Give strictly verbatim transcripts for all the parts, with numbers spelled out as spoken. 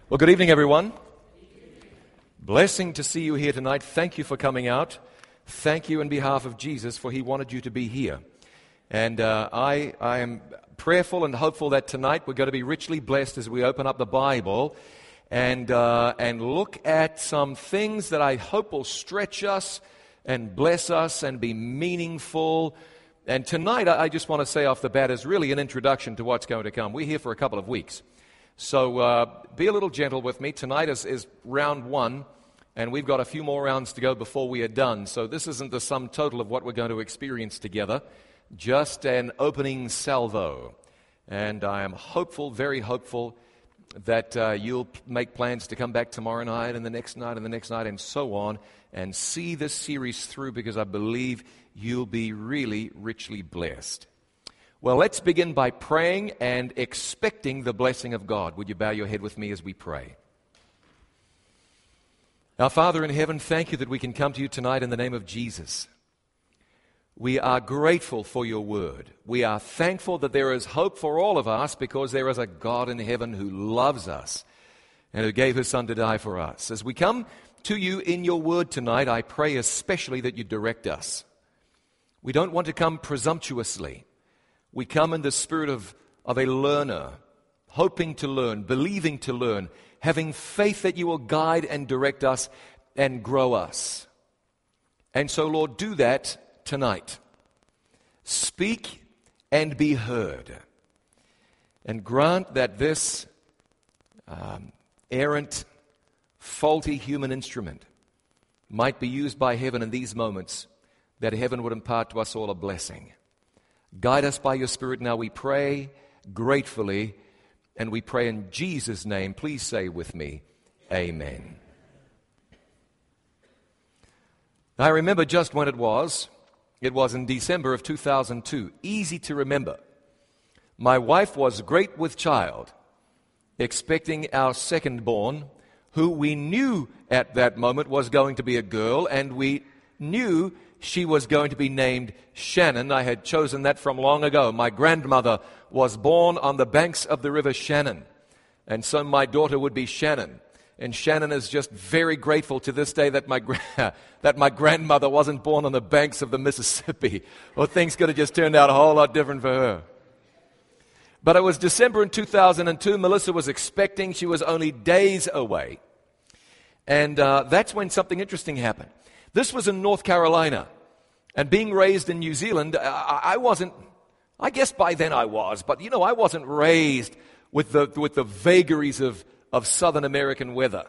Well, good evening, everyone. Blessing to see you here tonight. Thank you for coming out. Thank you on behalf of Jesus, for He wanted you to be here. And uh, I, I am prayerful and hopeful that tonight we're going to be richly blessed as we open up the Bible and, uh, and look at some things that I hope will stretch us and bless us and be meaningful. And tonight, I just want to say off the bat, is really an introduction to what's going to come. We're here for a couple of weeks. So uh, be a little gentle with me. Tonight is, is round one, and we've got a few more rounds to go before we are done. So this isn't the sum total of what we're going to experience together, just an opening salvo. And I am hopeful, very hopeful, that uh, you'll make plans to come back tomorrow night and the next night and the next night and so on and see this series through, because I believe you'll be really richly blessed. Well, let's begin by praying and expecting the blessing of God. Would you bow your head with me as we pray? Our Father in heaven, thank you that we can come to you tonight in the name of Jesus. We are grateful for your word. We are thankful that there is hope for all of us, because there is a God in heaven who loves us and who gave his Son to die for us. As we come to you in your word tonight, I pray especially that you direct us. We don't want to come presumptuously. We come in the spirit of, of a learner, hoping to learn, believing to learn, having faith that you will guide and direct us and grow us. And so, Lord, do that tonight. Speak and be heard. And grant that this um, errant, faulty human instrument might be used by heaven in these moments, that heaven would impart to us all a blessing. Guide us by your Spirit now, we pray gratefully, and we pray in Jesus' name. Please say with me, amen. I remember just when it was. It was in December of two thousand two. Easy to remember. My wife was great with child, expecting our second born, who we knew at that moment was going to be a girl, and we knew she was going to be named Shannon. I had chosen that from long ago. My grandmother was born on the banks of the river Shannon, and so my daughter would be Shannon. And Shannon is just very grateful to this day that my gra- that my grandmother wasn't born on the banks of the Mississippi, or things could have just turned out a whole lot different for her. But it was December in two thousand two. Melissa was expecting. She was only days away. And uh, that's when something interesting happened. This was in North Carolina, and being raised in New Zealand, I, I wasn't, I guess by then I was, but you know, I wasn't raised with the with the vagaries of, of Southern American weather.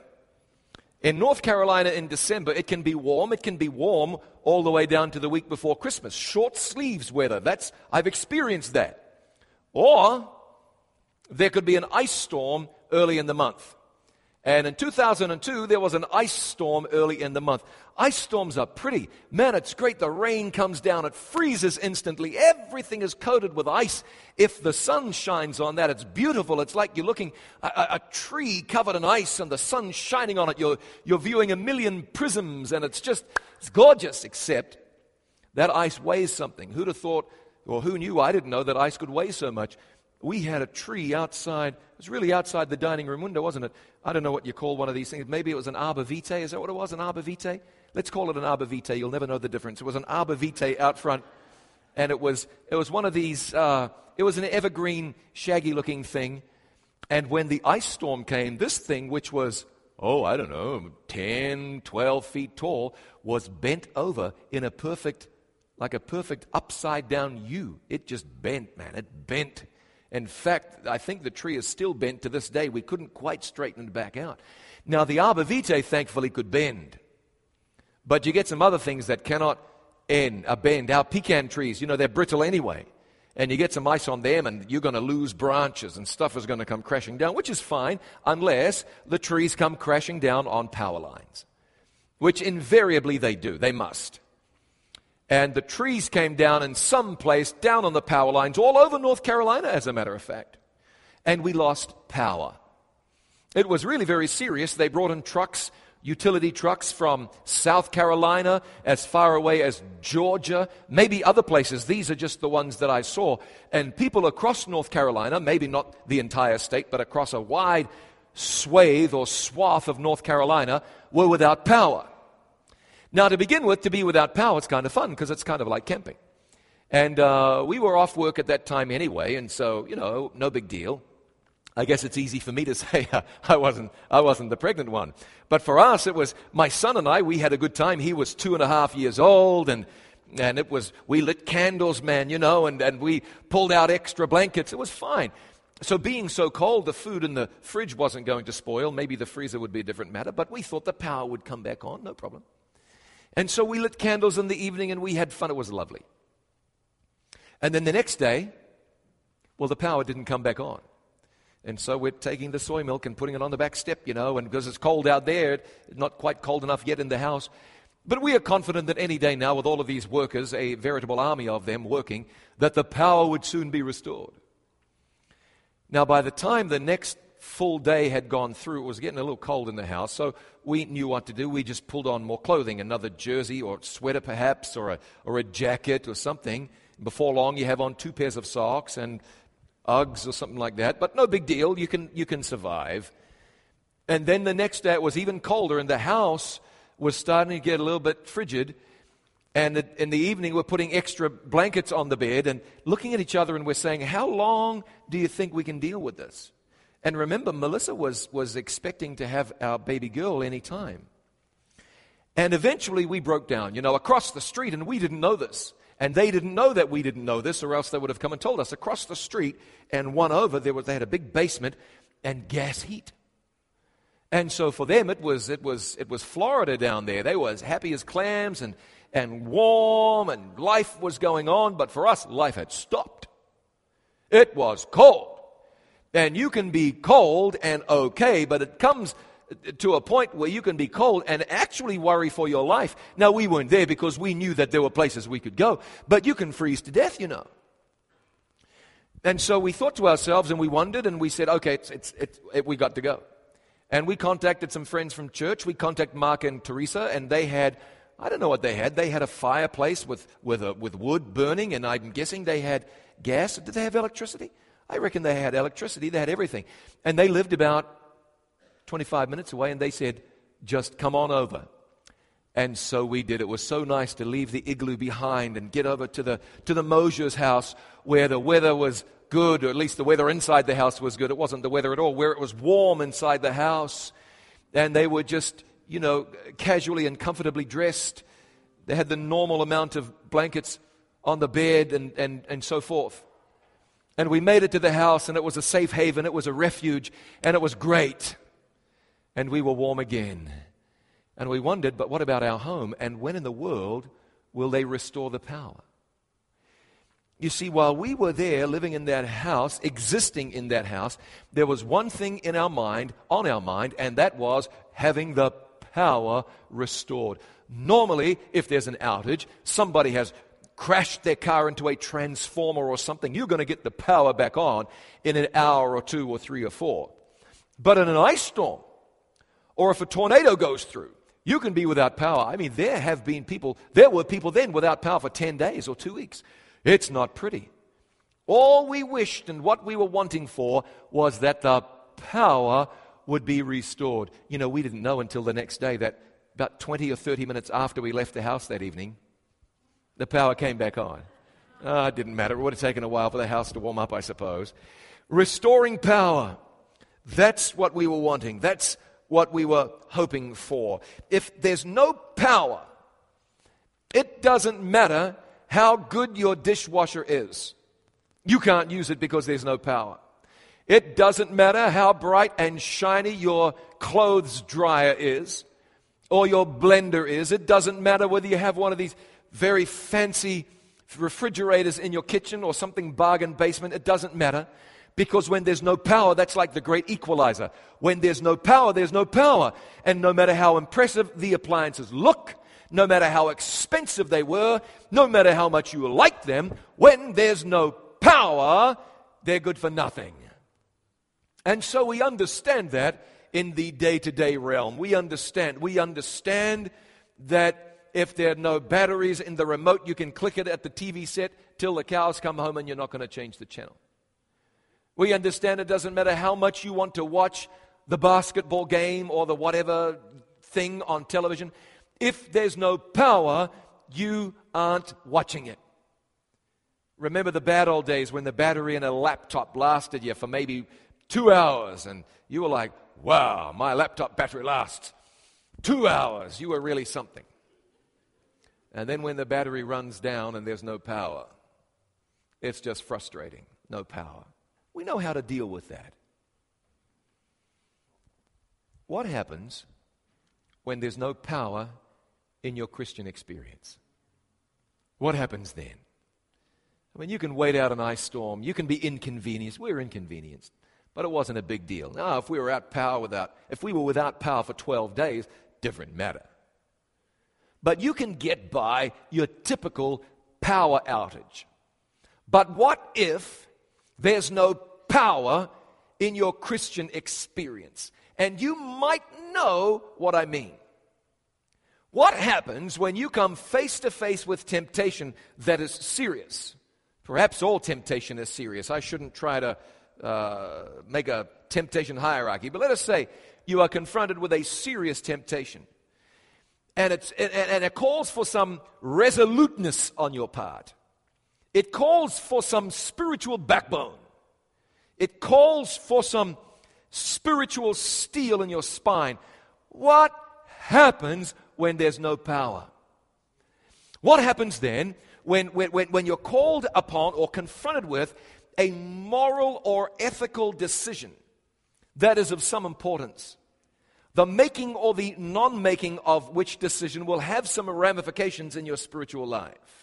In North Carolina in December, it can be warm, it can be warm all the way down to the week before Christmas. Short sleeves weather, that's, I've experienced that. Or, there could be an ice storm early in the month. And in two thousand two, there was an ice storm early in the month. Ice storms are pretty. Man, it's great. The rain comes down. It freezes instantly. Everything is coated with ice. If the sun shines on that, it's beautiful. It's like you're looking at a, a tree covered in ice and the sun shining on it. You're, you're viewing a million prisms, and it's just it's gorgeous, except that ice weighs something. Who'd have thought, or who knew? I didn't know that ice could weigh so much. We had a tree outside. It was really outside the dining room window, wasn't it? I don't know what you call one of these things. Maybe it was an arbor vitae. Is that what it was, an arbor vitae? Let's call it an arbor vitae. You'll never know the difference. It was an arbor vitae out front, and it was it was one of these, uh, it was an evergreen, shaggy-looking thing. And when the ice storm came, this thing, which was, oh, I don't know, ten, twelve feet tall, was bent over in a perfect, like a perfect upside-down U. It just bent, man. It bent. In fact, I think the tree is still bent to this day. We couldn't quite straighten it back out. Now, the arbor vitae, thankfully, could bend. But you get some other things that cannot end, uh, bend. Our pecan trees, you know, they're brittle anyway. And you get some ice on them, and you're going to lose branches, and stuff is going to come crashing down, which is fine, unless the trees come crashing down on power lines, which invariably they do. They must. And the trees came down in some place, down on the power lines, all over North Carolina, as a matter of fact. And we lost power. It was really very serious. They brought in trucks, utility trucks from South Carolina, as far away as Georgia, maybe other places. These are just the ones that I saw. And people across North Carolina, maybe not the entire state, but across a wide swathe or swath of North Carolina were without power. Now, to begin with, to be without power, it's kind of fun because it's kind of like camping. And uh, we were off work at that time anyway, and so, you know, no big deal. I guess it's easy for me to say I wasn't I wasn't the pregnant one. But for us, it was my son and I, we had a good time. He was two and a half years old, and and it was, we lit candles, man, you know, and, and we pulled out extra blankets. It was fine. So being so cold, the food in the fridge wasn't going to spoil. Maybe the freezer would be a different matter, but we thought the power would come back on, no problem. And so we lit candles in the evening, and we had fun. It was lovely. And then the next day, well, the power didn't come back on. And so we're taking the soy milk and putting it on the back step, you know, and because it's cold out there, it's not quite cold enough yet in the house. But we are confident that any day now, with all of these workers, a veritable army of them working, that the power would soon be restored. Now, by the time the next full day had gone through, it was getting a little cold in the house, so we knew what to do. We just pulled on more clothing, another jersey or sweater perhaps, or a, or a jacket or something. Before long, you have on two pairs of socks and Uggs or something like that, but no big deal. You can you can survive. And then the next day, it was even colder, and the house was starting to get a little bit frigid. And in the evening, we're putting extra blankets on the bed and looking at each other, and we're saying, how long do you think we can deal with this? And remember, Melissa was, was expecting to have our baby girl any time. And eventually, we broke down, you know, across the street, and we didn't know this. And they didn't know that we didn't know this, or else they would have come and told us. Across the street and one over, there was they had a big basement and gas heat. And so for them, it was it was it was Florida down there. They were as happy as clams and and warm, and life was going on. But for us, life had stopped. It was cold, and you can be cold and okay, but it comes to a point where you can be cold and actually worry for your life. Now, we weren't there because we knew that there were places we could go, but you can freeze to death, you know. And so we thought to ourselves, and we wondered, and we said, okay, it's, it's, it's, it, we got to go. And we contacted some friends from church. We contacted Mark and Teresa, and they had, I don't know what they had. They had a fireplace with, with, a, with wood burning, and I'm guessing they had gas. Did they have electricity? I reckon they had electricity. They had everything. And they lived about twenty-five minutes away, and they said, just come on over. And so we did. It was so nice to leave the igloo behind and get over to the to the Mosier's house, where the weather was good, or at least the weather inside the house was good. It wasn't the weather at all, where it was warm inside the house. And they were just, you know, casually and comfortably dressed. They had the normal amount of blankets on the bed and, and, and so forth. And we made it to the house, and it was a safe haven. It was a refuge, and it was great. And we were warm again. And we wondered, but what about our home? And when in the world will they restore the power? You see, while we were there living in that house, existing in that house, there was one thing in our mind, on our mind, and that was having the power restored. Normally, if there's an outage, somebody has crashed their car into a transformer or something, you're going to get the power back on in an hour or two or three or four. But in an ice storm, or if a tornado goes through, you can be without power. I mean, there have been people, there were people then without power for ten days or two weeks. It's not pretty. All we wished and what we were wanting for was that the power would be restored. You know, we didn't know until the next day that about twenty or thirty minutes after we left the house that evening, the power came back on. Oh, it didn't matter. It would have taken a while for the house to warm up, I suppose. Restoring power. That's what we were wanting. That's what we were hoping for. If there's no power, it doesn't matter how good your dishwasher is. You can't use it because there's no power. It doesn't matter how bright and shiny your clothes dryer is or your blender is. It doesn't matter whether you have one of these very fancy refrigerators in your kitchen or something bargain basement. It doesn't matter. Because when there's no power, that's like the great equalizer. When there's no power, there's no power. And no matter how impressive the appliances look, no matter how expensive they were, no matter how much you like them, when there's no power, they're good for nothing. And so we understand that in the day-to-day realm. We understand. We understand that if there are no batteries in the remote, you can click it at the T V set till the cows come home and you're not going to change the channel. We understand it doesn't matter how much you want to watch the basketball game or the whatever thing on television. If there's no power, you aren't watching it. Remember the bad old days when the battery in a laptop lasted you for maybe two hours and you were like, wow, my laptop battery lasts two hours. You were really something. And then when the battery runs down and there's no power, it's just frustrating. No power. We know how to deal with that. What happens when there's no power in your Christian experience? What happens then? I mean, you can wait out an ice storm. You can be inconvenienced. We're inconvenienced. But it wasn't a big deal. Now, if we were out power without, if we were without power for twelve days, different matter. But you can get by your typical power outage. But what if there's no power in your Christian experience? And you might know what I mean. What happens when you come face to face with temptation that is serious? Perhaps all temptation is serious. I shouldn't try to uh, make a temptation hierarchy, but let us say you are confronted with a serious temptation. And, it's, and, and it calls for some resoluteness on your part. It calls for some spiritual backbone. It calls for some spiritual steel in your spine. What happens when there's no power? What happens then when, when, when you're called upon or confronted with a moral or ethical decision that is of some importance? The making or the non-making of which decision will have some ramifications in your spiritual life.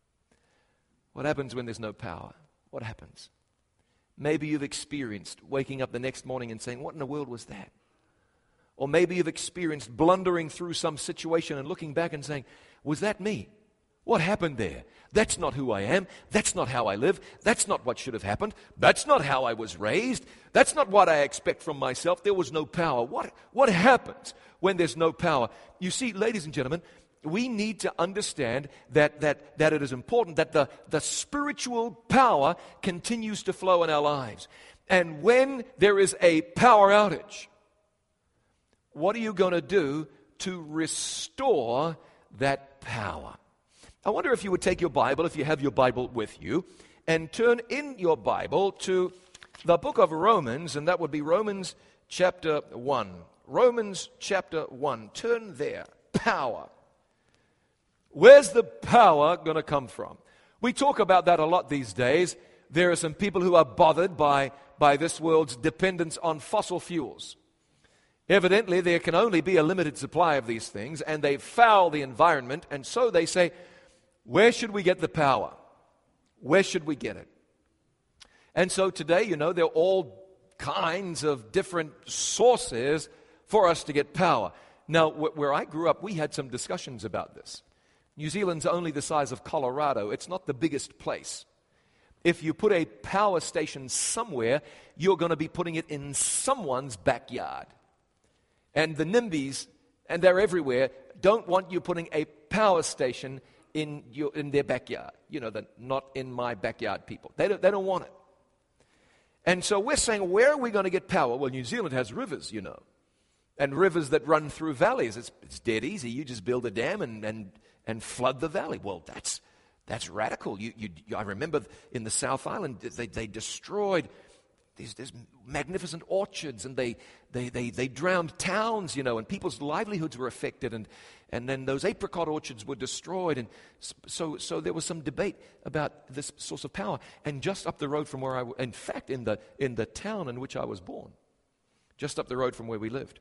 What happens when there's no power? What happens? Maybe you've experienced waking up the next morning and saying, what in the world was that? Or maybe you've experienced blundering through some situation and looking back and saying, was that me? What happened there? That's not who I am. That's not how I live. That's not what should have happened. That's not how I was raised. That's not what I expect from myself. There was no power. What, what happens when there's no power? You see, ladies and gentlemen, we need to understand that, that, that it is important that the, the spiritual power continues to flow in our lives. And when there is a power outage, what are you going to do to restore that power? I wonder if you would take your Bible, if you have your Bible with you, and turn in your Bible to the book of Romans, and that would be Romans chapter one. Romans chapter one. Turn there. Power. Where's the power going to come from? We talk about that a lot these days. There are some people who are bothered by, by this world's dependence on fossil fuels. Evidently, there can only be a limited supply of these things, and they foul the environment, and so they say, where should we get the power? Where should we get it? And so today, you know, there are all kinds of different sources for us to get power. Now, wh- where I grew up, we had some discussions about this. New Zealand's only the size of Colorado. It's not the biggest place. If you put a power station somewhere, you're going to be putting it in someone's backyard. And the NIMBYs, and they're everywhere, don't want you putting a power station in your in their backyard. You know, the not in my backyard people. They don't, they don't want it. And so we're saying, where are we going to get power? Well, New Zealand has rivers, you know, and rivers that run through valleys. It's, it's dead easy. You just build a dam and, and, and flood the valley. Well, that's that's radical. You, you, I remember in the South Island, they, they destroyed these, these magnificent orchards, and they, they, they, they drowned towns, you know, and people's livelihoods were affected, and, and then those apricot orchards were destroyed. And so, so there was some debate about this source of power. And just up the road from where I, in fact, in the, in the town in which I was born, just up the road from where we lived,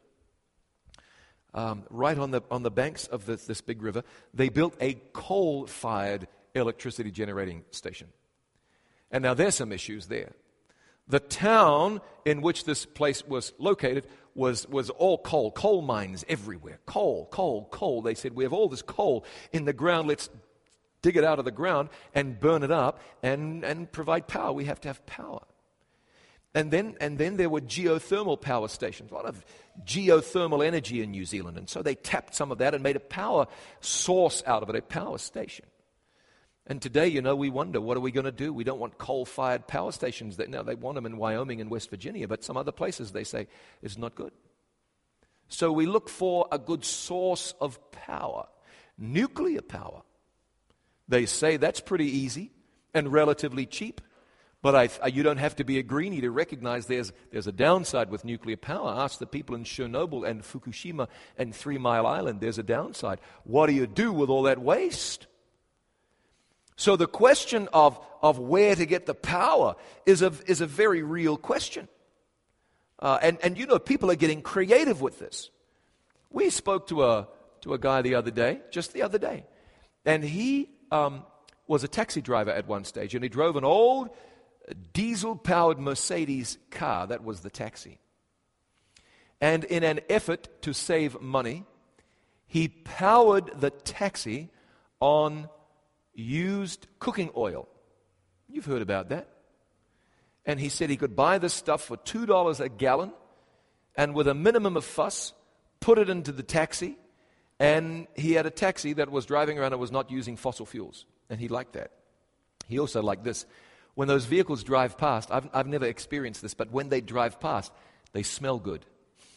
um, right on the, on the banks of this, this big river, they built a coal-fired electricity generating station. And now there's some issues there. The town in which this place was located was, was all coal, coal mines everywhere. Coal, coal, coal. They said, we have all this coal in the ground, let's dig it out of the ground and burn it up and, and provide power. We have to have power. And then, and then there were geothermal power stations, a lot of geothermal energy in New Zealand. And so they tapped some of that and made a power source out of it, a power station. And today, you know, we wonder, what are we going to do? We don't want coal-fired power stations. That, now, they want them in Wyoming and West Virginia, but some other places they say it's not good. So we look for a good source of power. Nuclear power. They say that's pretty easy and relatively cheap. But I, you don't have to be a greenie to recognize there's, there's a downside with nuclear power. Ask the people in Chernobyl and Fukushima and Three Mile Island. There's a downside. What do you do with all that waste? So the question of, of where to get the power is a, is a very real question. Uh, and, and you know, people are getting creative with this. We spoke to a, to a guy the other day, just the other day. And he um, was a taxi driver at one stage. And he drove an old diesel-powered Mercedes car. That was the taxi. And in an effort to save money, he powered the taxi on used cooking oil. You've heard about that. And he said he could buy this stuff for two dollars a gallon, and with a minimum of fuss, put it into the taxi, and he had a taxi that was driving around and was not using fossil fuels. And he liked that. He also liked this. When those vehicles drive past, I've, I've never experienced this, but when they drive past, they smell good.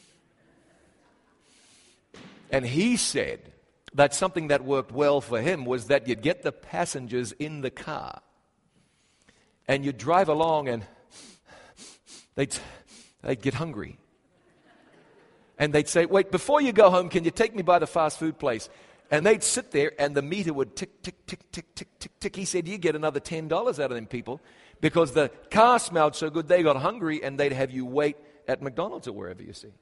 And he said that something that worked well for him was that you'd get the passengers in the car, and you'd drive along, and they'd, they'd get hungry. And they'd say, wait, before you go home, can you take me by the fast food place? And they'd sit there, and the meter would tick, tick, tick, tick, tick, tick, tick. He said, you get another ten dollars out of them people because the car smelled so good, they got hungry, and they'd have you wait at McDonald's or wherever you see.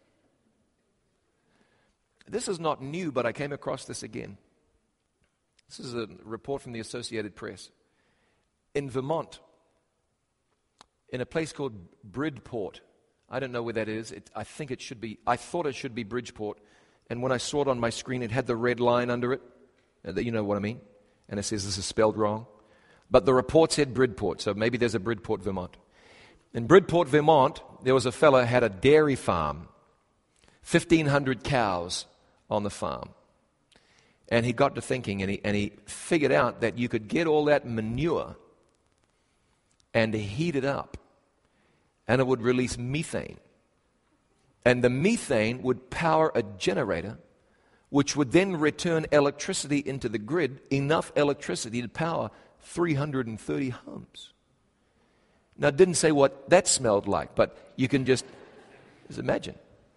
This is not new, but I came across this again. This is a report from the Associated Press. In Vermont, in a place called Bridport, I don't know where that is. It, I think it should be, I thought it should be Bridgeport. And when I saw it on my screen, it had the red line under it. You know what I mean? And it says this is spelled wrong. But the report said Bridport, so maybe there's a Bridport, Vermont. In Bridport, Vermont, there was a fella who had a dairy farm. fifteen hundred cows on the farm. And he got to thinking, and he, and he figured out that you could get all that manure and heat it up, and it would release methane. And the methane would power a generator, which would then return electricity into the grid, enough electricity to power three hundred thirty homes. Now, it didn't say what that smelled like, but you can just, just imagine.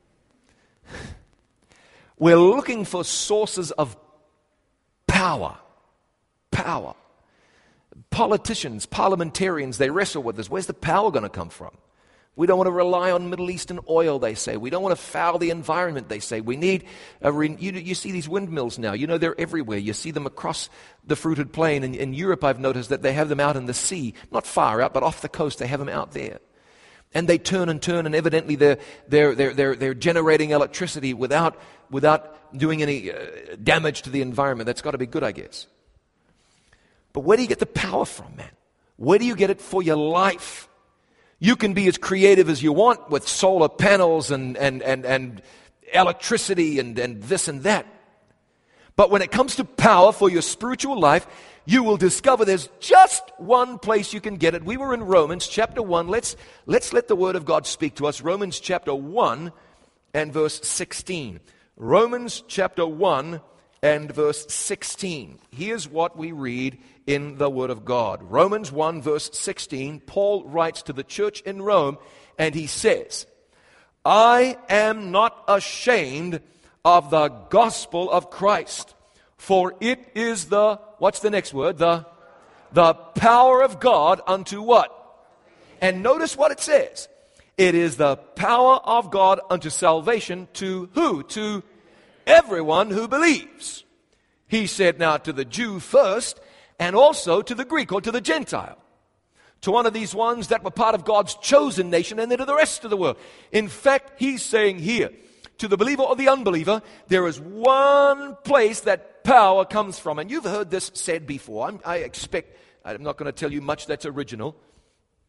We're looking for sources of power. Power. Politicians, parliamentarians, they wrestle with this. Where's the power going to come from? We don't want to rely on Middle Eastern oil, they say. We don't want to foul the environment, they say. We need a re- you, you see these windmills now. You know, they're everywhere. You see them across the fruited plain. In, in Europe, I've noticed that they have them out in the sea. Not far out, but off the coast. They have them out there. And they turn and turn, and evidently they're, they're, they're, they're, they're generating electricity without, without doing any uh, damage to the environment. That's got to be good, I guess. But where do you get the power from, man? Where do you get it for your life? You can be as creative as you want with solar panels and, and, and, and electricity and, and this and that. But when it comes to power for your spiritual life, you will discover there's just one place you can get it. We were in Romans chapter one. Let's, let's let the Word of God speak to us. Romans chapter one and verse sixteen. Romans chapter one and verse sixteen. Here's what we read in the Word of God. Romans one verse sixteen, Paul writes to the church in Rome, and he says, I am not ashamed of the gospel of Christ, for it is the, what's the next word? The, the power of God unto what? And notice what it says. It is the power of God unto salvation to who? To everyone who believes. He said now to the Jew first, and also to the Greek or to the Gentile. To one of these ones that were part of God's chosen nation, and then to the rest of the world. In fact, he's saying here, to the believer or the unbeliever, there is one place that power comes from. And you've heard this said before. I'm, I expect, I'm not going to tell you much that's original.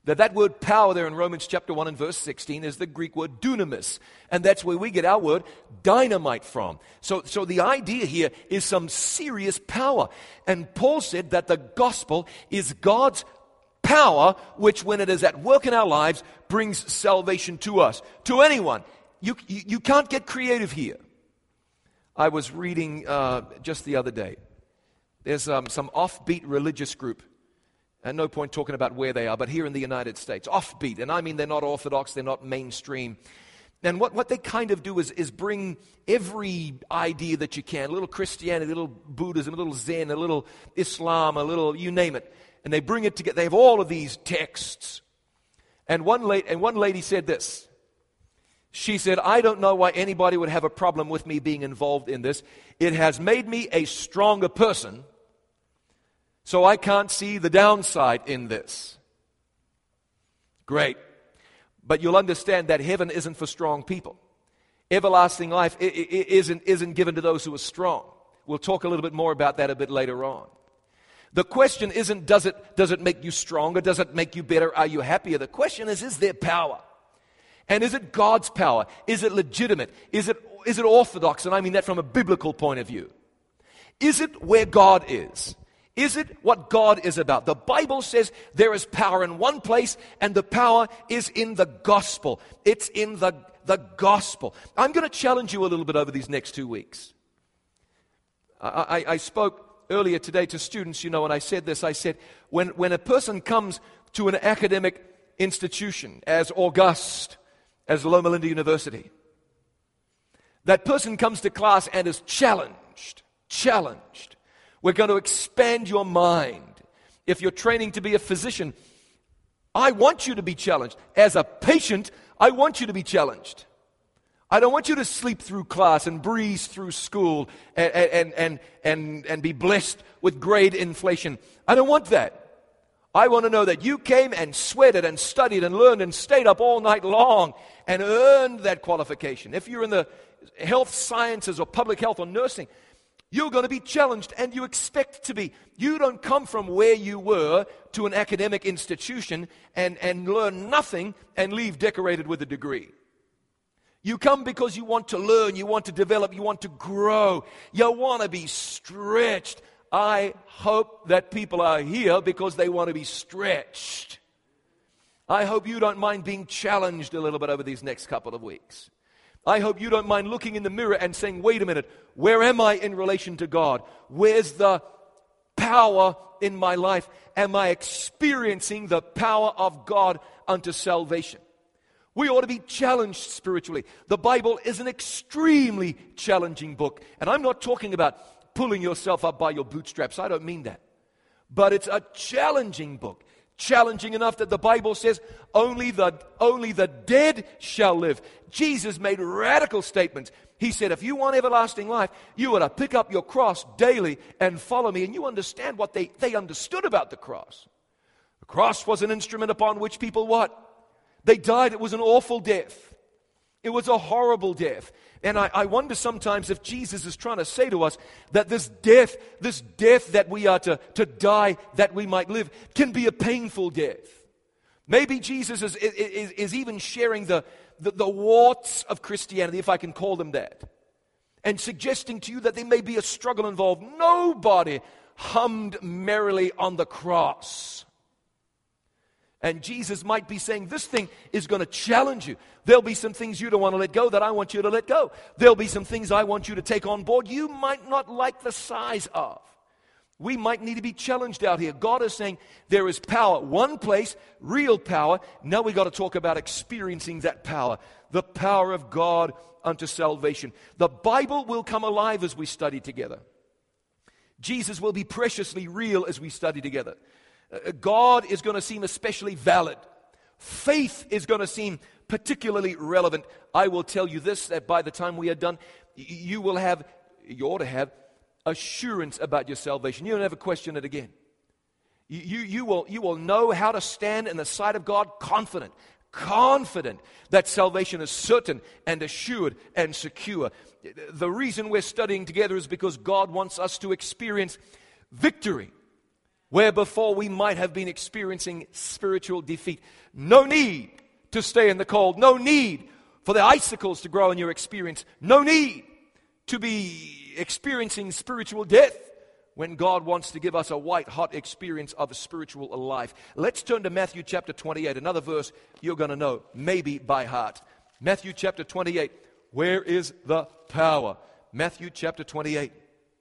That that word power there in Romans chapter one and verse sixteen is the Greek word dunamis. And that's where we get our word dynamite from. So, so the idea here is some serious power. And Paul said that the gospel is God's power, which when it is at work in our lives, brings salvation to us, to anyone. You, you, you can't get creative here. I was reading uh, just the other day. There's um, some offbeat religious group. And no point talking about where they are, but here in the United States, offbeat. And I mean they're not orthodox, they're not mainstream. And what, what they kind of do is, is bring every idea that you can, a little Christianity, a little Buddhism, a little Zen, a little Islam, a little, you name it. And they bring it together. They have all of these texts. And one, la- and one lady said this. She said, I don't know why anybody would have a problem with me being involved in this. It has made me a stronger person. So I can't see the downside in this. Great. But you'll understand that heaven isn't for strong people. Everlasting life isn't, isn't given to those who are strong. We'll talk a little bit more about that a bit later on. The question isn't, does it, does it make you stronger? Does it make you better? Are you happier? The question is, is there power? And is it God's power? Is it legitimate? Is it, is it orthodox? And I mean that from a biblical point of view. Is it where God is? Is it what God is about? The Bible says there is power in one place, and the power is in the gospel. It's in the, the gospel. I'm going to challenge you a little bit over these next two weeks. I, I, I spoke earlier today to students, you know, and I said this. I said, when, when a person comes to an academic institution as august as Loma Linda University, that person comes to class and is challenged, challenged. We're going to expand your mind. If you're training to be a physician, I want you to be challenged. As a patient, I want you to be challenged. I don't want you to sleep through class and breeze through school and, and, and, and, and be blessed with grade inflation. I don't want that. I want to know that you came and sweated and studied and learned and stayed up all night long and earned that qualification. If you're in the health sciences or public health or nursing, you're going to be challenged, and you expect to be. You don't come from where you were to an academic institution and, and learn nothing and leave decorated with a degree. You come because you want to learn, you want to develop, you want to grow, you want to be stretched. I hope that people are here because they want to be stretched. I hope you don't mind being challenged a little bit over these next couple of weeks. I hope you don't mind looking in the mirror and saying, wait a minute, where am I in relation to God? Where's the power in my life? Am I experiencing the power of God unto salvation? We ought to be challenged spiritually. The Bible is an extremely challenging book. And I'm not talking about pulling yourself up by your bootstraps. I don't mean that. But it's a challenging book. Challenging enough that the Bible says only the, only the dead shall live. Jesus made radical statements. He said, if you want everlasting life, you ought to pick up your cross daily and follow me. And you understand what they, they understood about the cross. The cross was an instrument upon which people what? They died. It was an awful death. It was a horrible death. And I, I wonder sometimes if Jesus is trying to say to us that this death, this death that we are to, to die that we might live, can be a painful death. Maybe Jesus is, is, is even sharing the, the, the warts of Christianity, if I can call them that, and suggesting to you that there may be a struggle involved. Nobody hummed merrily on the cross. And Jesus might be saying, this thing is going to challenge you. There'll be some things you don't want to let go that I want you to let go. There'll be some things I want you to take on board you might not like the size of. We might need to be challenged out here. God is saying there is power. One place, real power. Now we've got to talk about experiencing that power. The power of God unto salvation. The Bible will come alive as we study together. Jesus will be preciously real as we study together. God is going to seem especially valid. Faith is going to seem particularly relevant. I will tell you this, that by the time we are done, you will have, you ought to have, assurance about your salvation. You don't ever question it again. You, you, you, will, you will know how to stand in the sight of God confident, confident that salvation is certain and assured and secure. The reason we're studying together is because God wants us to experience victory. where before we might have been experiencing spiritual defeat. No need to stay in the cold. No need for the icicles to grow in your experience. No need to be experiencing spiritual death when God wants to give us a white-hot experience of a spiritual life. Let's turn to Matthew chapter twenty-eight, another verse you're going to know, maybe by heart. Matthew chapter twenty-eight, where is the power? Matthew chapter twenty-eight.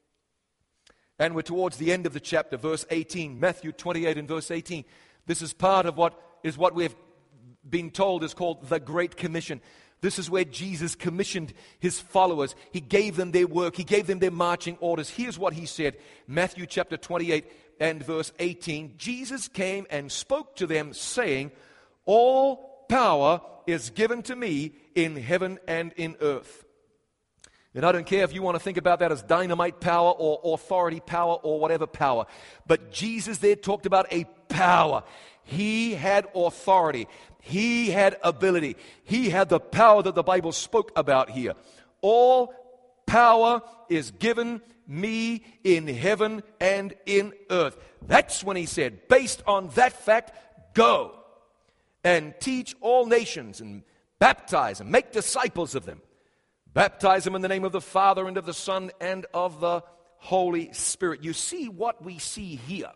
And we're towards the end of the chapter, verse eighteen. Matthew twenty-eight and verse eighteen. This is part of what is what we've been told is called the Great Commission. This is where Jesus commissioned his followers. He gave them their work. He gave them their marching orders. Here's what he said. Matthew chapter twenty-eight and verse eighteen. Jesus came and spoke to them, saying, all power is given to me in heaven and in earth. And I don't care if you want to think about that as dynamite power or authority power or whatever power. But Jesus there talked about a power. He had authority. He had ability. He had the power that the Bible spoke about here. All power is given me in heaven and in earth. That's when he said, based on that fact, go and teach all nations and baptize and make disciples of them. Baptize them in the name of the Father and of the Son and of the Holy Spirit. You see, what we see here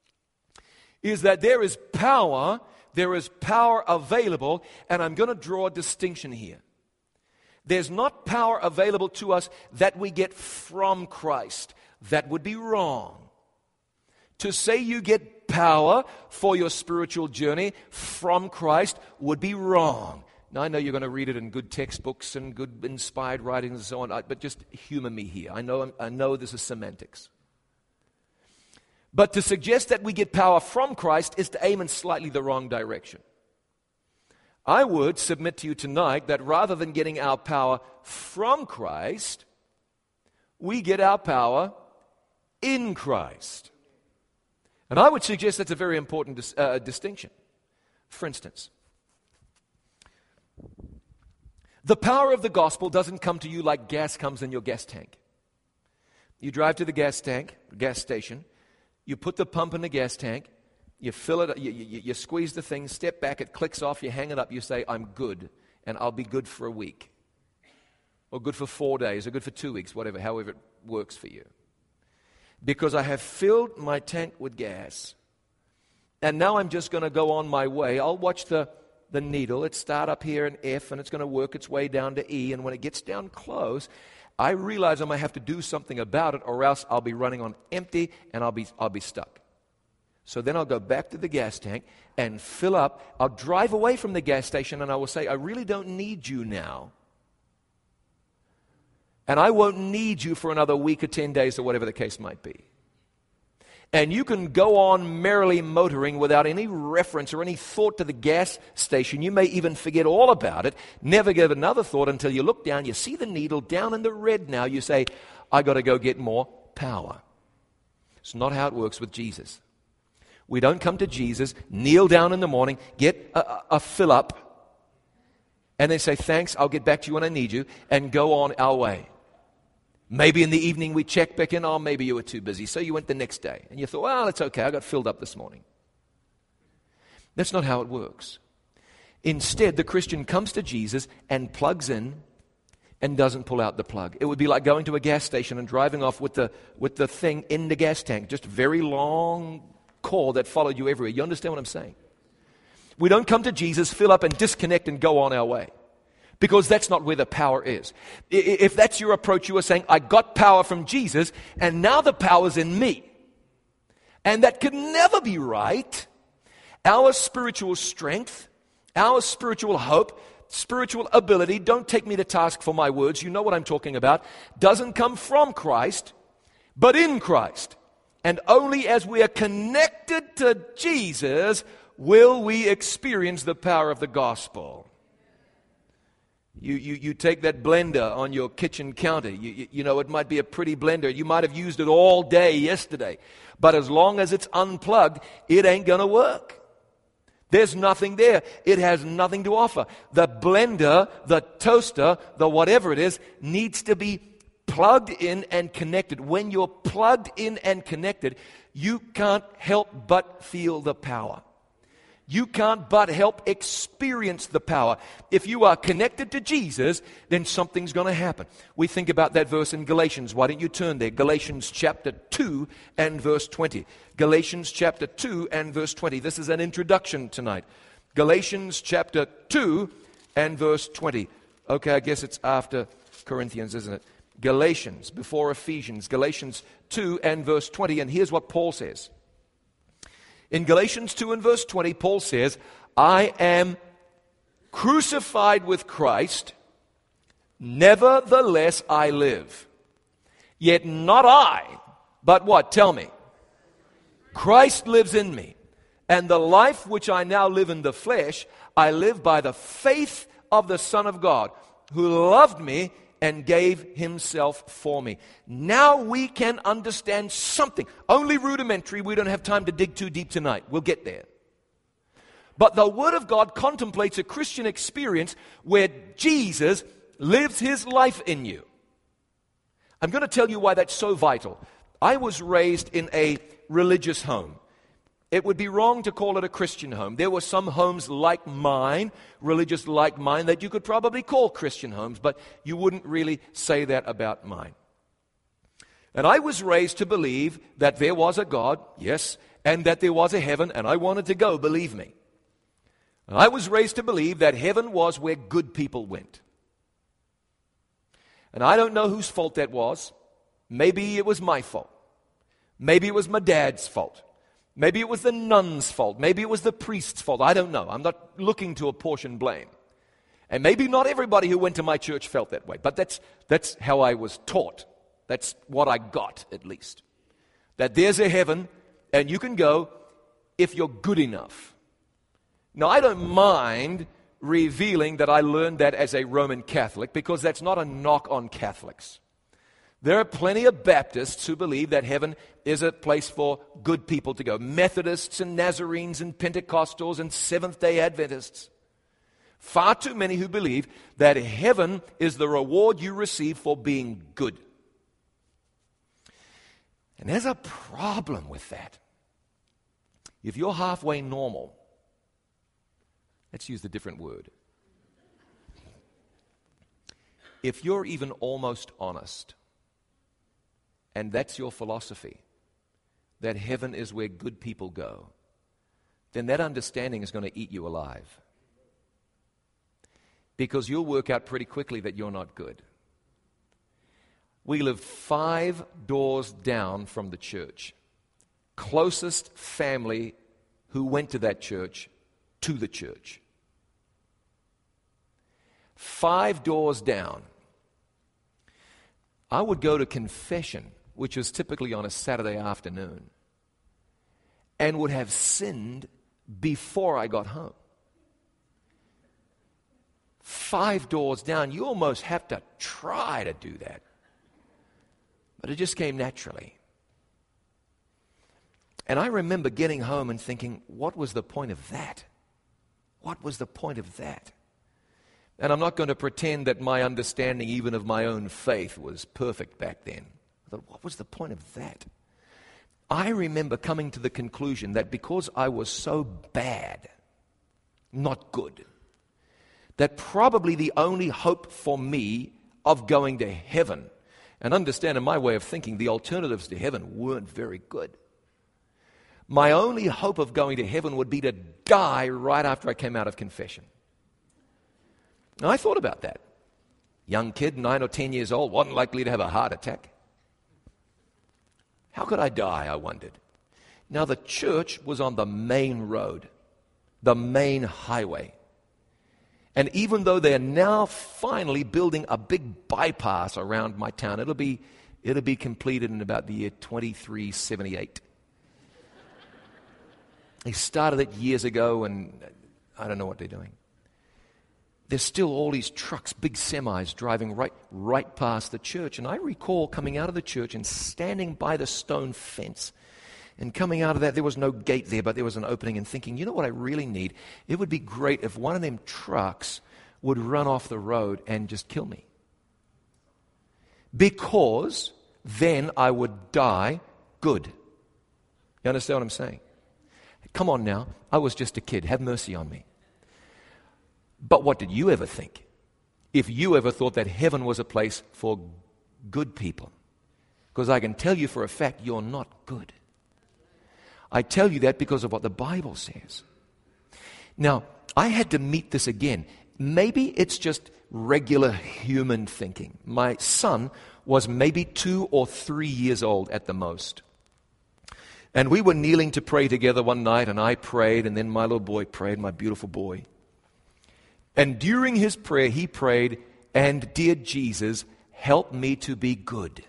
is that there is power, there is power available, and I'm going to draw a distinction here. There's not power available to us that we get from Christ. That would be wrong. To say you get power for your spiritual journey from Christ would be wrong. Now, I know you're going to read it in good textbooks and good inspired writings and so on, but just humor me here. I know, I know this is semantics. But to suggest that we get power from Christ is to aim in slightly the wrong direction. I would submit to you tonight that rather than getting our power from Christ, we get our power in Christ. And I would suggest that's a very important dis- uh, distinction. For instance, the power of the gospel doesn't come to you like gas comes in your gas tank. You drive to the gas tank, gas station, you put the pump in the gas tank, you fill it, you, you, you squeeze the thing, step back, it clicks off, you hang it up, you say, I'm good, and I'll be good for a week, or good for four days, or good for two weeks, whatever, however it works for you. Because I have filled my tank with gas, and now I'm just going to go on my way. I'll watch the the needle, it start up here in F, and it's going to work its way down to E, and when it gets down close, I realize I might have to do something about it, or else I'll be running on empty, and I'll be I'll be stuck. So then I'll go back to the gas tank and fill up. I'll drive away from the gas station, and I will say, I really don't need you now. And I won't need you for another week or ten days, or whatever the case might be. And you can go on merrily motoring without any reference or any thought to the gas station. You may even forget all about it, never give another thought until you look down, you see the needle down in the red now, you say, I got to go get more power. It's not how it works with Jesus. We don't come to Jesus, kneel down in the morning, get a, a, a fill up, and then say, thanks, I'll get back to you when I need you, and go on our way. Maybe in the evening we check back in, oh, maybe you were too busy, so you went the next day. And you thought, well, it's okay, I got filled up this morning. That's not how it works. Instead, the Christian comes to Jesus and plugs in and doesn't pull out the plug. It would be like going to a gas station and driving off with the, with the thing in the gas tank, just a very long cord that followed you everywhere. You understand what I'm saying? We don't come to Jesus, fill up and disconnect and go on our way. Because that's not where the power is. If that's your approach, you are saying, I got power from Jesus, and now the power's in me. And that could never be right. Our spiritual strength, our spiritual hope, spiritual ability, don't take me to task for my words, you know what I'm talking about, doesn't come from Christ, but in Christ. And only as we are connected to Jesus will we experience the power of the gospel. You, you you take that blender on your kitchen counter. You, you, you know, it might be a pretty blender. You might have used it all day yesterday. But as long as it's unplugged, it ain't going to work. There's nothing there. It has nothing to offer. The blender, the toaster, the whatever it is, needs to be plugged in and connected. When you're plugged in and connected, you can't help but feel the power. You can't but help experience the power. If you are connected to Jesus, then something's going to happen. We think about that verse in Galatians. Why don't you turn there? Galatians chapter two and verse twenty. Galatians chapter two and verse twenty. This is an introduction tonight. Galatians chapter two and verse twenty. Okay, I guess it's after Corinthians, isn't it? Galatians, before Ephesians. Galatians two and verse twenty. And here's what Paul says. In Galatians two and verse twenty, Paul says, I am crucified with Christ, nevertheless I live. Yet not I, but what? Tell me. Christ lives in me. And the life which I now live in the flesh, I live by the faith of the Son of God, who loved me and gave himself for me. Now we can understand something. Only rudimentary. We don't have time to dig too deep tonight. We'll get there. But the Word of God contemplates a Christian experience where Jesus lives his life in you. I'm going to tell you why that's so vital. I was raised in a religious home. It would be wrong to call it a Christian home. There were some homes like mine, religious like mine, that you could probably call Christian homes, but you wouldn't really say that about mine. And I was raised to believe that there was a God, yes, and that there was a heaven, and I wanted to go, believe me. And I was raised to believe that heaven was where good people went. And I don't know whose fault that was. Maybe it was my fault. Maybe it was my dad's fault. Maybe it was the nun's fault. Maybe it was the priest's fault. I don't know. I'm not looking to apportion blame. And maybe not everybody who went to my church felt that way. But that's, that's how I was taught. That's what I got, at least. That there's a heaven, and you can go if you're good enough. Now, I don't mind revealing that I learned that as a Roman Catholic, because that's not a knock on Catholics. There are plenty of Baptists who believe that heaven is a place for good people to go. Methodists and Nazarenes and Pentecostals and Seventh-day Adventists. Far too many who believe that heaven is the reward you receive for being good. And there's a problem with that. If you're halfway normal, let's use the different word. If you're even almost honest, and that's your philosophy, that heaven is where good people go, then that understanding is going to eat you alive. Because you'll work out pretty quickly that you're not good. We lived five doors down from the church. Closest family who went to that church to the church. Five doors down. I would go to confession, which was typically on a Saturday afternoon, and would have sinned before I got home. Five doors down, you almost have to try to do that. But it just came naturally. And I remember getting home and thinking, what was the point of that? What was the point of that? And I'm not going to pretend that my understanding even of my own faith was perfect back then. I thought, what was the point of that? I remember coming to the conclusion that because I was so bad, not good, that probably the only hope for me of going to heaven, and understand in my way of thinking, the alternatives to heaven weren't very good. My only hope of going to heaven would be to die right after I came out of confession. Now, I thought about that. Young kid, nine or ten years old, wasn't likely to have a heart attack. How could I die, I wondered. Now, the church was on the main road, the main highway. And even though they're now finally building a big bypass around my town, it'll be, it'll be completed in about the year twenty-three seventy-eight. They started it years ago, and I don't know what they're doing. There's still all these trucks, big semis, driving right, right past the church. And I recall coming out of the church and standing by the stone fence. And coming out of that, there was no gate there, but there was an opening, and thinking, you know what I really need? It would be great if one of them trucks would run off the road and just kill me. because then I would die good. You understand what I'm saying? Come on now, I was just a kid. Have mercy on me. But what did you ever think? If you ever thought that heaven was a place for good people? Because I can tell you for a fact you're not good. I tell you that because of what the Bible says. Now, I had to meet this again. Maybe it's just regular human thinking. My son was maybe two or three years old at the most. And we were kneeling to pray together one night, and I prayed, and then my little boy prayed, my beautiful boy. And during his prayer, he prayed, and dear Jesus, help me to be good.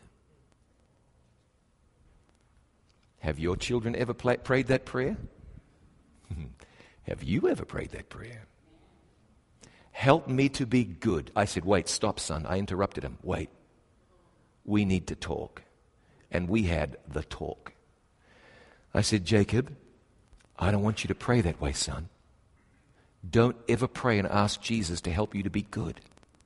Have your children ever play, prayed that prayer? Have you ever prayed that prayer? Help me to be good. I said, wait, stop, son. I interrupted him. Wait. We need to talk. And we had the talk. I said, Jacob, I don't want you to pray that way, son. Don't ever pray and ask Jesus to help you to be good.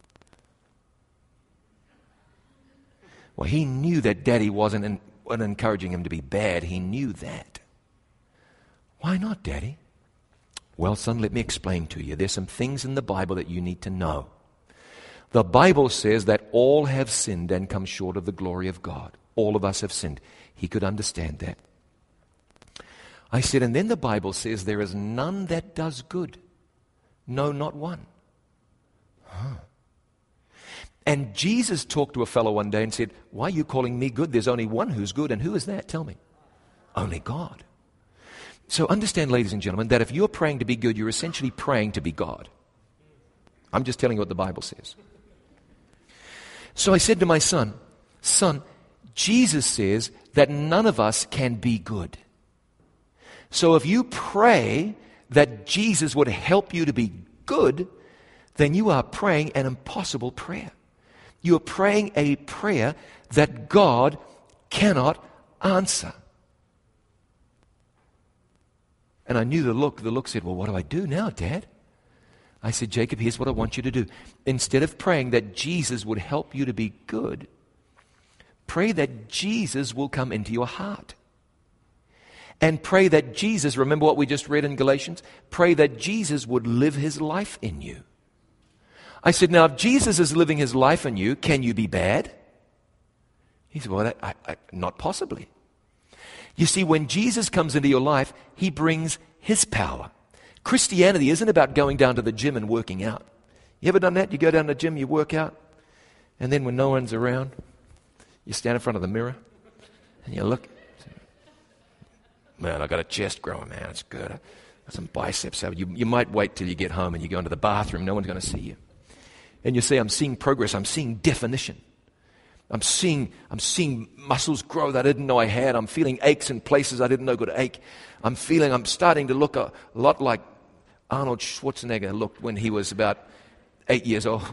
Well, he knew that Daddy wasn't, in, wasn't encouraging him to be bad. He knew that. Why not, Daddy? Well, son, let me explain to you. There's some things in the Bible that you need to know. The Bible says that all have sinned and come short of the glory of God. All of us have sinned. He could understand that. I said, and then the Bible says there is none that does good. No, not one. Huh. And Jesus talked to a fellow one day and said, why are you calling me good? There's only one who's good, and who is that? Tell me. Only God. So understand, ladies and gentlemen, that if you're praying to be good, you're essentially praying to be God. I'm just telling you what the Bible says. So I said to my son, son, Jesus says that none of us can be good. So if you pray that Jesus would help you to be good, then you are praying an impossible prayer. You are praying a prayer that God cannot answer. And I knew the look. The look said, well, what do I do now, Dad? I said, Jacob, here's what I want you to do. Instead of praying that Jesus would help you to be good, pray that Jesus will come into your heart. And pray that Jesus, remember what we just read in Galatians? Pray that Jesus would live his life in you. I said, now if Jesus is living his life in you, can you be bad? He said, well, I, I, not possibly. You see, when Jesus comes into your life, he brings his power. Christianity isn't about going down to the gym and working out. You ever done that? You go down to the gym, you work out, and then when no one's around, you stand in front of the mirror, and you look. Man, I got a chest growing, man. It's good. I got some biceps. You, you might wait till you get home and you go into the bathroom. No one's going to see you. And you say, I'm seeing progress. I'm seeing definition. I'm seeing, I'm seeing muscles grow that I didn't know I had. I'm feeling aches in places I didn't know could ache. I'm feeling, I'm starting to look a lot like Arnold Schwarzenegger looked when he was about eight years old.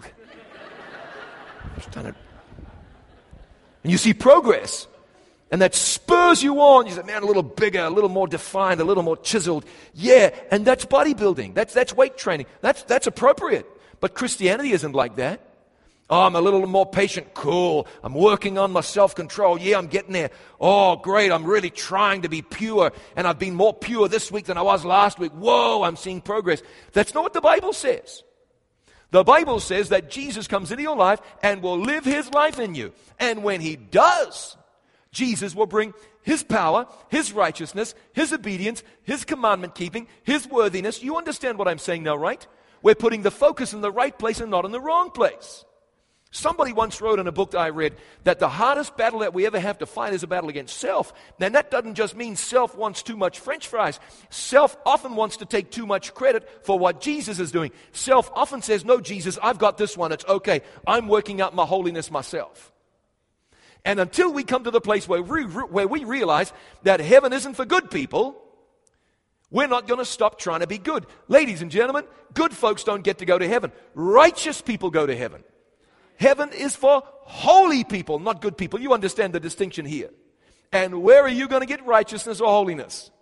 And you see progress. And that spurs you on. You say, man, a little bigger, a little more defined, a little more chiseled. Yeah, and that's bodybuilding. That's that's weight training. That's that's appropriate. But Christianity isn't like that. Oh, I'm a little more patient. Cool. I'm working on my self-control. Yeah, I'm getting there. Oh, great. I'm really trying to be pure. And I've been more pure this week than I was last week. Whoa, I'm seeing progress. That's not what the Bible says. The Bible says that Jesus comes into your life and will live his life in you. And when he does, Jesus will bring his power, his righteousness, his obedience, his commandment keeping, his worthiness. You understand what I'm saying now, right? We're putting the focus in the right place and not in the wrong place. Somebody once wrote in a book that I read that the hardest battle that we ever have to fight is a battle against self. Now that doesn't just mean self wants too much French fries. Self often wants to take too much credit for what Jesus is doing. Self often says, no, Jesus, I've got this one. It's okay. I'm working out my holiness myself. And until we come to the place where we, where we realize that heaven isn't for good people, we're not going to stop trying to be good. Ladies and gentlemen, good folks don't get to go to heaven. Righteous people go to heaven. Heaven is for holy people, not good people. You understand the distinction here. And where are you going to get righteousness or holiness?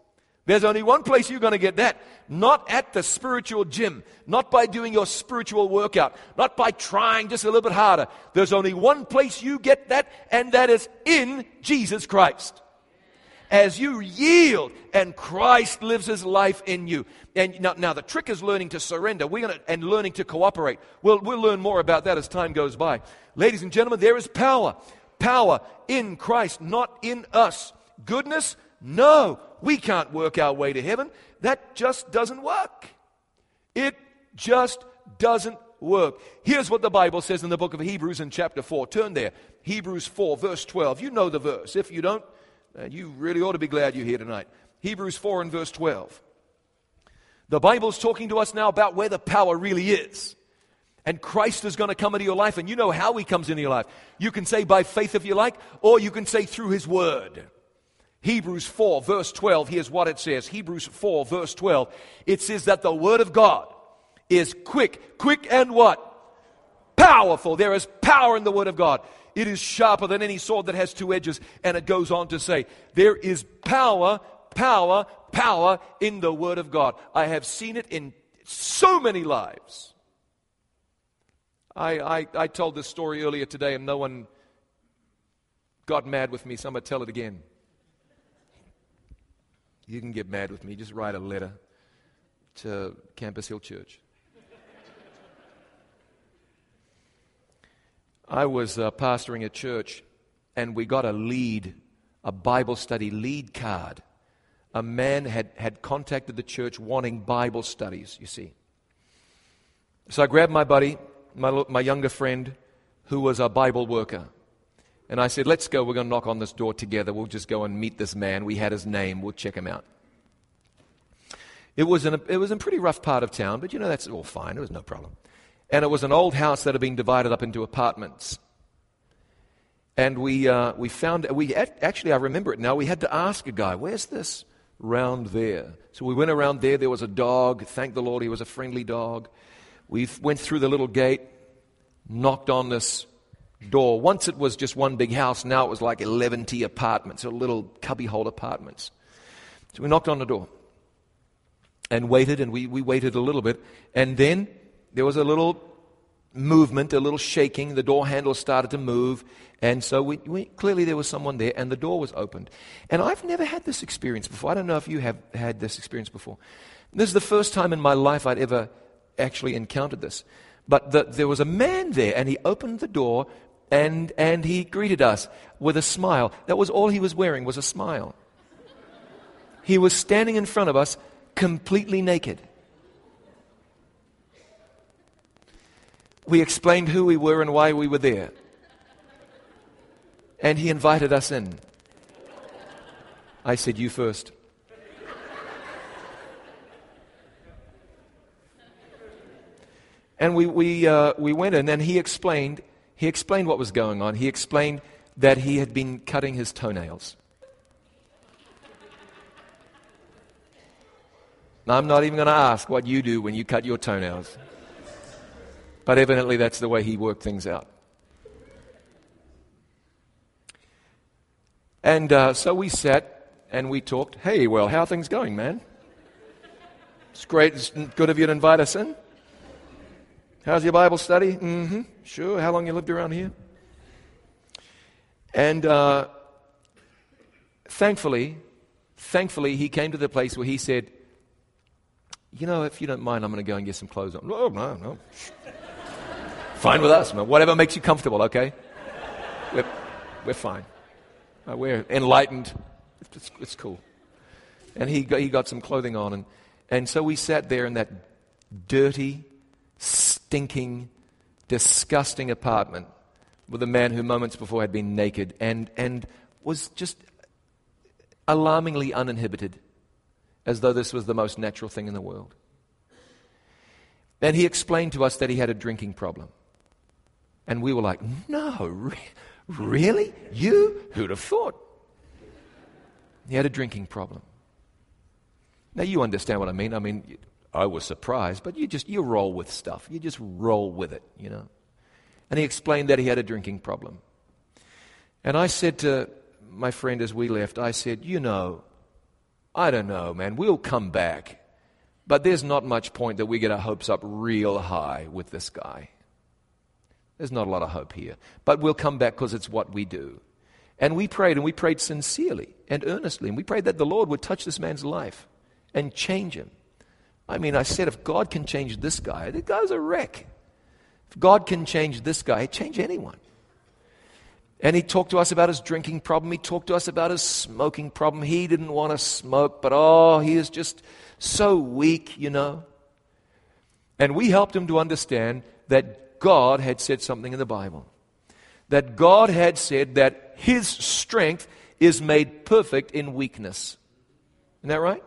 There's only one place you're going to get that. Not at the spiritual gym. Not by doing your spiritual workout. Not by trying just a little bit harder. There's only one place you get that, and that is in Jesus Christ. As you yield and Christ lives His life in you. And now, now the trick is learning to surrender. We're gonna, and learning to cooperate. We'll, we'll learn more about that as time goes by. Ladies and gentlemen, there is power. Power in Christ, not in us. Goodness? No. We can't work our way to heaven. That just doesn't work. It just doesn't work. Here's what the Bible says in the book of Hebrews in chapter four. Turn there. Hebrews four, verse twelve. You know the verse. If you don't, uh, you really ought to be glad you're here tonight. Hebrews four and verse twelve. The Bible's talking to us now about where the power really is. And Christ is going to come into your life, and you know how He comes into your life. You can say by faith if you like, or you can say through His Word. Hebrews four, verse twelve, here's what it says. Hebrews four, verse twelve. It says that the Word of God is quick. Quick and what? Powerful. There is power in the Word of God. It is sharper than any sword that has two edges. And it goes on to say, there is power, power, power in the Word of God. I have seen it in so many lives. I, I, I told this story earlier today and no one got mad with me, so I'm going to tell it again. You can get mad with me. Just write a letter to Campus Hill Church. I was uh, pastoring a church, and we got a lead, a Bible study lead card. A man had, had contacted the church wanting Bible studies, you see. So I grabbed my buddy, my, my younger friend, who was a Bible worker. And I said, let's go, we're going to knock on this door together. We'll just go and meet this man. We had his name. We'll check him out. It was in a, it was in a pretty rough part of town, but you know, that's all fine. It was no problem. And it was an old house that had been divided up into apartments. And we uh, we found, we had, actually, I remember it now, we had to ask a guy, where's this? Round there. So we went around there. There was a dog. Thank the Lord, he was a friendly dog. We went through the little gate, knocked on this door. Once it was just one big house, now it was like eleven T apartments, or little cubbyhole apartments. So we knocked on the door and waited, and we, we waited a little bit, and then there was a little movement, a little shaking. The door handle started to move, and so we, we clearly there was someone there, and the door was opened. And I've never had this experience before. I don't know if you have had this experience before. This is the first time in my life I'd ever actually encountered this. But the, there was a man there, and he opened the door, and and he greeted us with a smile. That was all he was wearing, was a smile. He was standing in front of us, completely naked. We explained who we were and why we were there. And he invited us in. I said, you first. And we we uh, we went in, and he explained he explained what was going on. He explained that he had been cutting his toenails. Now, I'm not even going to ask what you do when you cut your toenails. But evidently that's the way he worked things out. And uh, so we sat and we talked. Hey, well, how are things going, man? It's great. It's good of you to invite us in. How's your Bible study? Mm-hmm. Sure. How long you lived around here? And uh, thankfully, thankfully, he came to the place where he said, you know, if you don't mind, I'm going to go and get some clothes on. Oh, no, no. Fine with us, man. Whatever makes you comfortable, okay? We're, we're fine. Uh, we're enlightened. It's, it's cool. And he got, he got some clothing on. And, and so we sat there in that dirty, stinking, disgusting apartment with a man who moments before had been naked and, and was just alarmingly uninhibited, as though this was the most natural thing in the world. And he explained to us that he had a drinking problem. And we were like, no, re- really? You? Who'd have thought? He had a drinking problem. Now, you understand what I mean. I mean, I was surprised, but you just, you roll with stuff. You just roll with it, you know. And he explained that he had a drinking problem. And I said to my friend as we left, I said, you know, I don't know, man. We'll come back. But there's not much point that we get our hopes up real high with this guy. There's not a lot of hope here. But we'll come back because it's what we do. And we prayed, and we prayed sincerely and earnestly. And we prayed that the Lord would touch this man's life and change him. I mean, I said, if God can change this guy, the guy's a wreck. If God can change this guy, he'd change anyone. And he talked to us about his drinking problem. He talked to us about his smoking problem. He didn't want to smoke, but oh, he is just so weak, you know. And we helped him to understand that God had said something in the Bible. That God had said that his strength is made perfect in weakness. Isn't that right?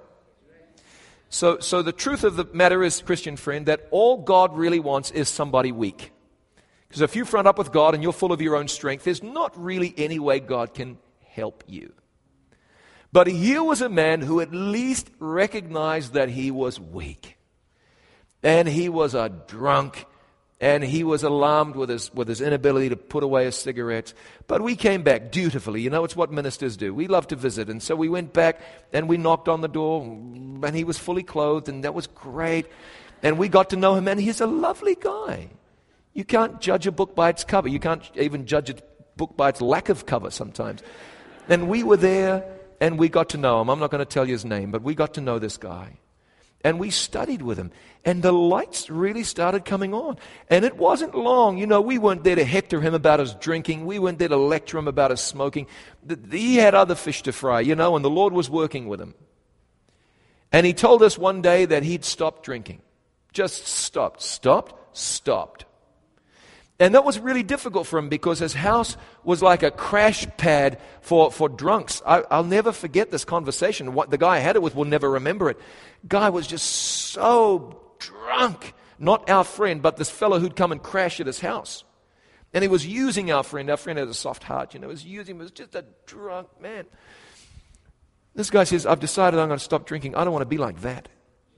So, so the truth of the matter is, Christian friend, that all God really wants is somebody weak. Because if you front up with God and you're full of your own strength, there's not really any way God can help you. But here was a man who at least recognized that he was weak. And he was a drunk. And he was alarmed with his, with his inability to put away his cigarettes. But we came back dutifully. You know, it's what ministers do. We love to visit. And so we went back and we knocked on the door. And he was fully clothed. And that was great. And we got to know him. And he's a lovely guy. You can't judge a book by its cover. You can't even judge a book by its lack of cover sometimes. And we were there. And we got to know him. I'm not going to tell you his name, but we got to know this guy. And we studied with him. And the lights really started coming on. And it wasn't long. You know, we weren't there to hector him about his drinking. We weren't there to lecture him about his smoking. He had other fish to fry, you know, and the Lord was working with him. And he told us one day that he'd stopped drinking. Just stopped. Stopped. Stopped. And that was really difficult for him because his house was like a crash pad for, for drunks. I, I'll never forget this conversation. What the guy I had it with will never remember it. Guy was just so drunk. Not our friend, but this fellow who'd come and crash at his house. And he was using our friend. Our friend had a soft heart, you know. He was using him. He was just a drunk man. This guy says, I've decided I'm going to stop drinking. I don't want to be like that.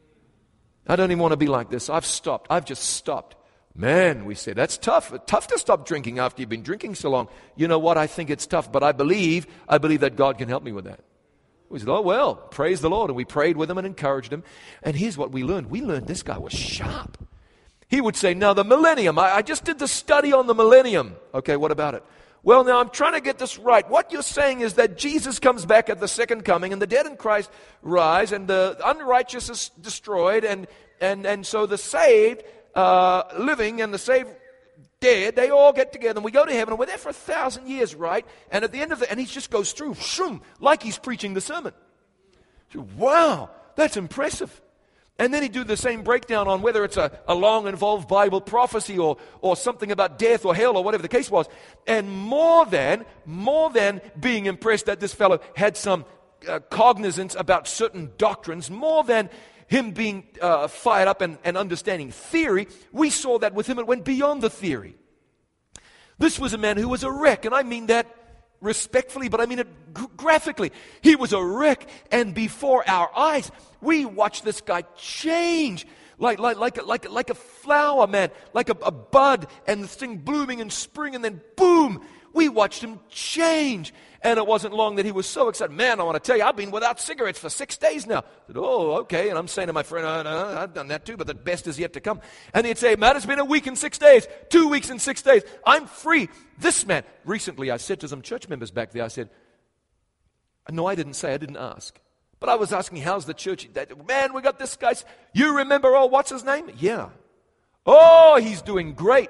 I don't even want to be like this. I've stopped. I've just stopped. Man, we said, that's tough. Tough to stop drinking after you've been drinking so long. You know what? I think it's tough, but I believe, I believe that God can help me with that. We said, oh, well, praise the Lord. And we prayed with him and encouraged him. And here's what we learned. We learned this guy was sharp. He would say, now the millennium, I, I just did the study on the millennium. Okay, what about it? Well, now I'm trying to get this right. What you're saying is that Jesus comes back at the second coming and the dead in Christ rise and the unrighteous is destroyed and, and, and so the saved Uh, living and the saved dead, they all get together and we go to heaven and we're there for a thousand years, right? And at the end of it, and he just goes through, shoom, like he's preaching the sermon. So, wow, that's impressive. And then he'd do the same breakdown on whether it's a, a long involved Bible prophecy or, or something about death or hell or whatever the case was. And more than, more than being impressed that this fellow had some uh, cognizance about certain doctrines, more than him being uh, fired up and, and understanding theory, we saw that with him it went beyond the theory. This was a man who was a wreck, and I mean that respectfully, but I mean it g- graphically. He was a wreck, and before our eyes, we watched this guy change like like like a, like, a- like a flower, man, like a, a bud, and this thing blooming in spring, and then boom, we watched him change. And it wasn't long that he was so excited. Man, I want to tell you, I've been without cigarettes for six days now. I said, oh, okay. And I'm saying to my friend, oh, no, I've done that too, but the best is yet to come. And he'd say, man, it's been a week and six days, two weeks and six days. I'm free. This man, recently I said to some church members back there, I said, no, I didn't say, I didn't ask. But I was asking, how's the church? Man, we got this guy. You remember, oh, what's his name? Yeah. Oh, he's doing great.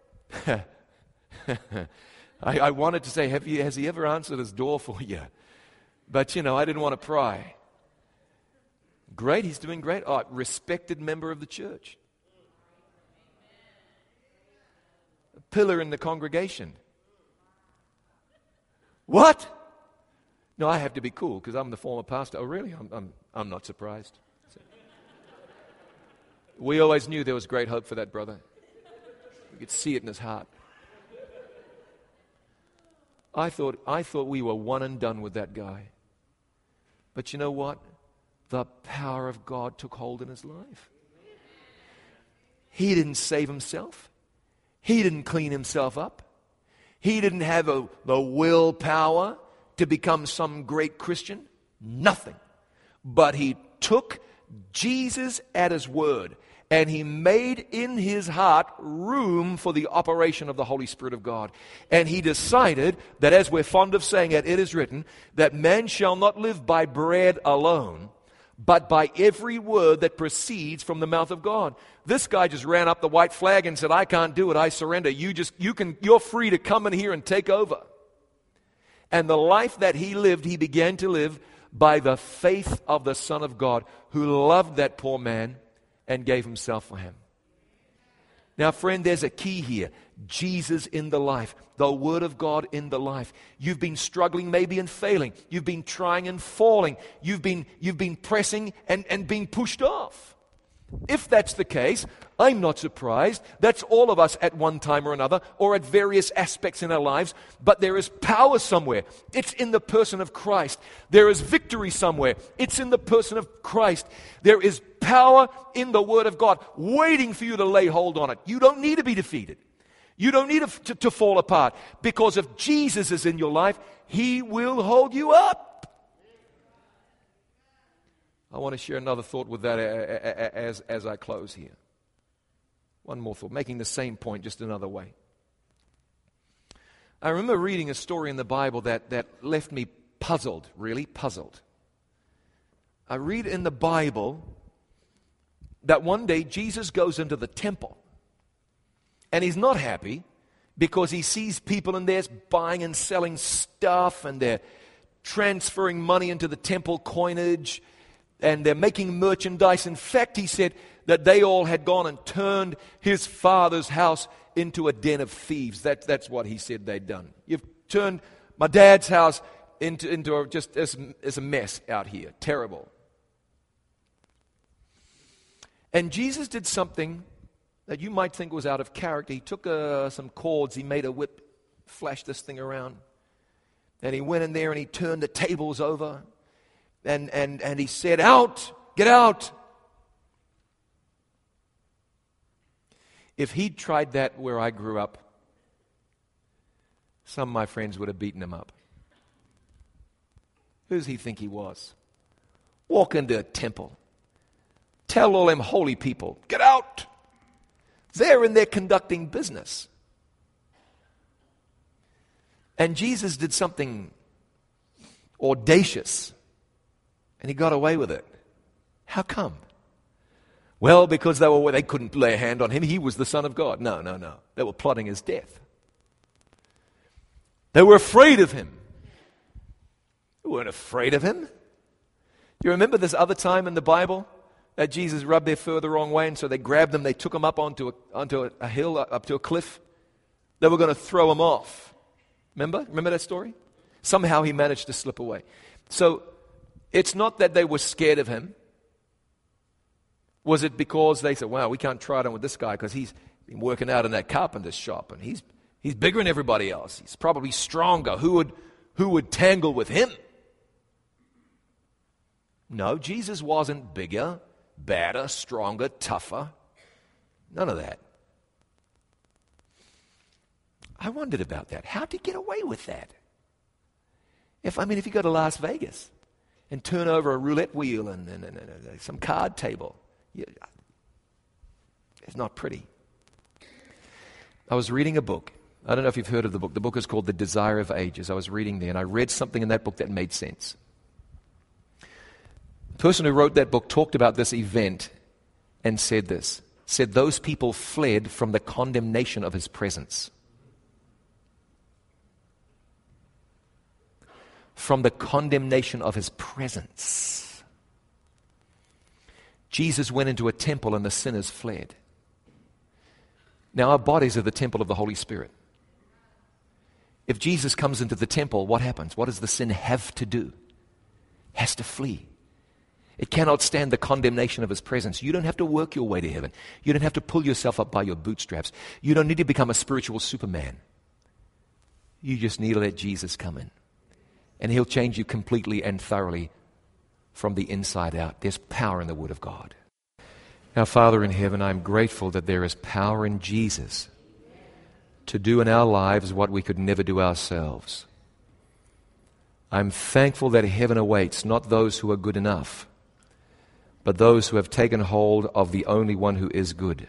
I, I wanted to say, have you, has he ever answered his door for you? But, you know, I didn't want to pry. Great, he's doing great. Oh, respected member of the church. A pillar in the congregation. What? No, I have to be cool because I'm the former pastor. Oh, really? I'm, I'm, I'm not surprised. We always knew there was great hope for that brother. We could see it in his heart. I thought I thought we were one and done with that guy. But you know what? The power of God took hold in his life. He didn't save himself. He didn't clean himself up. He didn't have a, the willpower to become some great Christian. Nothing. But he took Jesus at his word, and he made in his heart room for the operation of the Holy Spirit of God. And he decided that, as we're fond of saying it, it is written, that man shall not live by bread alone, but by every word that proceeds from the mouth of God. This guy just ran up the white flag and said, I can't do it, I surrender. You just, you can, you're free to come in here and take over. And the life that he lived, he began to live by the faith of the Son of God, who loved that poor man and gave himself for him. Now, friend, there's a key here. Jesus in the life, the Word of God in the life. You've been struggling maybe and failing. You've been trying and falling. You've been, you've been pressing and, and being pushed off. If that's the case, I'm not surprised. That's all of us at one time or another, or at various aspects in our lives. But there is power somewhere. It's in the person of Christ. There is victory somewhere. It's in the person of Christ. There is power in the Word of God waiting for you to lay hold on it. You don't need to be defeated. You don't need to, to, to fall apart. Because if Jesus is in your life, He will hold you up. I want to share another thought with that as, as I close here. One more thought, making the same point just another way. I remember reading a story in the Bible that, that left me puzzled, really puzzled. I read in the Bible that one day Jesus goes into the temple. And he's not happy because he sees people in there buying and selling stuff, and they're transferring money into the temple coinage, and they're making merchandise. In fact, he said that they all had gone and turned his father's house into a den of thieves. That, that's what he said they'd done. You've turned my dad's house into, into a, just as, as a mess out here. Terrible. And Jesus did something that you might think was out of character. He took uh, some cords, he made a whip, flashed this thing around, and he went in there and he turned the tables over. And, and, and he said, out, get out. If he'd tried that where I grew up, some of my friends would have beaten him up. Who does he think he was? Walk into a temple. Tell all them holy people, get out. They're in there conducting business. And Jesus did something audacious. And he got away with it. How come? Well, because they were they couldn't lay a hand on him. He was the Son of God. No, no, no. They were plotting his death. They were afraid of him. They weren't afraid of him. You remember this other time in the Bible that Jesus rubbed their fur the wrong way, and so they grabbed them, they took them up onto a, onto a, a hill, up to a cliff. They were going to throw him off. Remember? Remember that story? Somehow he managed to slip away. So, it's not that they were scared of him. Was it because they said, wow, we can't try it on with this guy because he's been working out in that carpenter's shop and he's he's bigger than everybody else. He's probably stronger. Who would who would tangle with him? No, Jesus wasn't bigger, badder, stronger, tougher. None of that. I wondered about that. How did he get away with that? If I mean, if you go to Las Vegas and turn over a roulette wheel and, and, and, and some card table. Yeah, it's not pretty. I was reading a book. I don't know if you've heard of the book. The book is called The Desire of Ages. I was reading there, and I read something in that book that made sense. The person who wrote that book talked about this event and said this. Said those people fled from the condemnation of his presence. From the condemnation of his presence. Jesus went into a temple and the sinners fled. Now our bodies are the temple of the Holy Spirit. If Jesus comes into the temple, what happens? What does the sin have to do? It has to flee. It cannot stand the condemnation of his presence. You don't have to work your way to heaven. You don't have to pull yourself up by your bootstraps. You don't need to become a spiritual Superman. You just need to let Jesus come in. And he'll change you completely and thoroughly from the inside out. There's power in the Word of God. Now, Father in heaven, I'm grateful that there is power in Jesus to do in our lives what we could never do ourselves. I'm thankful that heaven awaits not those who are good enough, but those who have taken hold of the only one who is good.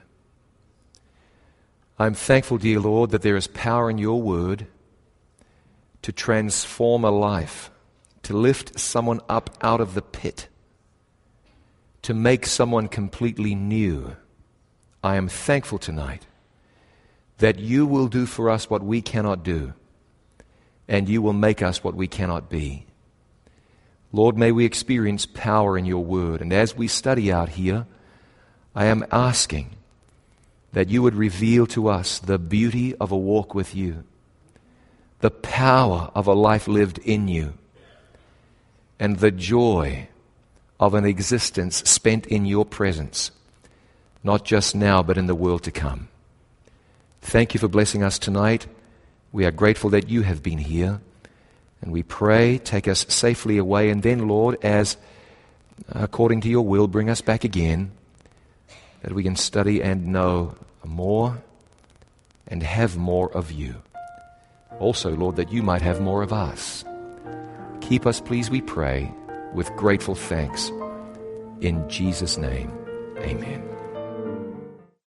I'm thankful, dear Lord, that there is power in your word to transform a life, to lift someone up out of the pit, to make someone completely new. I am thankful tonight that you will do for us what we cannot do, and you will make us what we cannot be. Lord, may we experience power in your word. And as we study out here, I am asking that you would reveal to us the beauty of a walk with you, the power of a life lived in you, and the joy of an existence spent in your presence, not just now, but in the world to come. Thank you for blessing us tonight. We are grateful that you have been here. And we pray, take us safely away, and then, Lord, as according to your will, bring us back again, that we can study and know more and have more of you. Also, Lord, that you might have more of us. Keep us, please, we pray, with grateful thanks. In Jesus' name, amen.